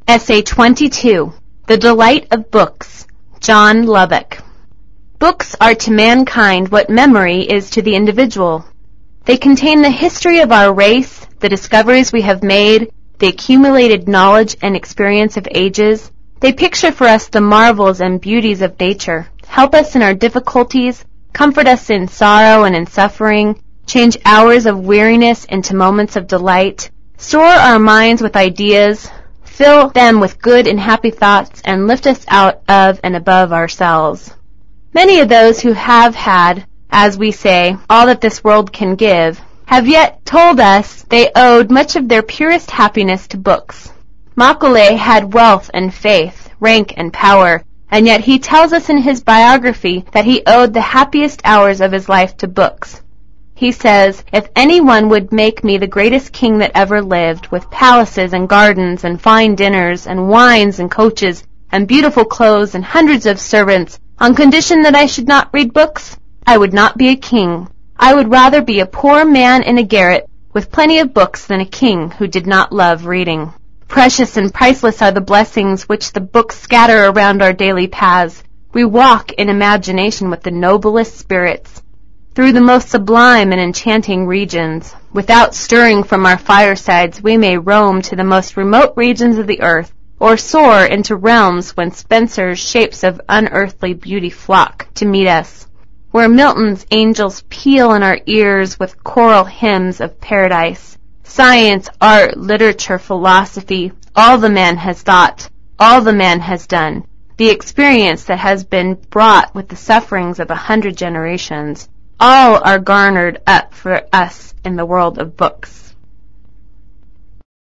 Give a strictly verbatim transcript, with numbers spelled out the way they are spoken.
Essay twenty-two. The Delight of Books. John Lubbock. Books are to mankind what memory is to the individual. They contain the history of our race, the discoveries we have made, the accumulated knowledge and experience of ages. They picture for us the marvels and beauties of nature, help us in our difficulties, comfort us in sorrow and in suffering, change hours of weariness into moments of delight, store our minds with ideas, fill them with good and happy thoughts, and lift us out of and above ourselves. Many of those who have had, as we say, all that this world can give, have yet told us they owed much of their purest happiness to books. Macaulay had wealth and faith, rank and power, and yet he tells us in his biography that he owed the happiest hours of his life to books. He says, "If anyone would make me the greatest king that ever lived, with palaces and gardens and fine dinners and wines and coaches and beautiful clothes and hundreds of servants, on condition that I should not read books, I would not be a king. I would rather be a poor man in a garret with plenty of books than a king who did not love reading." Precious and priceless are the blessings which the books scatter around our daily paths. We walk in imagination with the noblest spirits, through the most sublime and enchanting regions. Without stirring from our firesides, we may roam to the most remote regions of the earth, or soar into realms whence Spenser's shapes of unearthly beauty flock to meet us, where Milton's angels peal in our ears with choral hymns of paradise. Science, art, literature, philosophy, all the man has thought, all the man has done, the experience that has been brought with the sufferings of a hundred generations, all are garnered up for us in the world of books.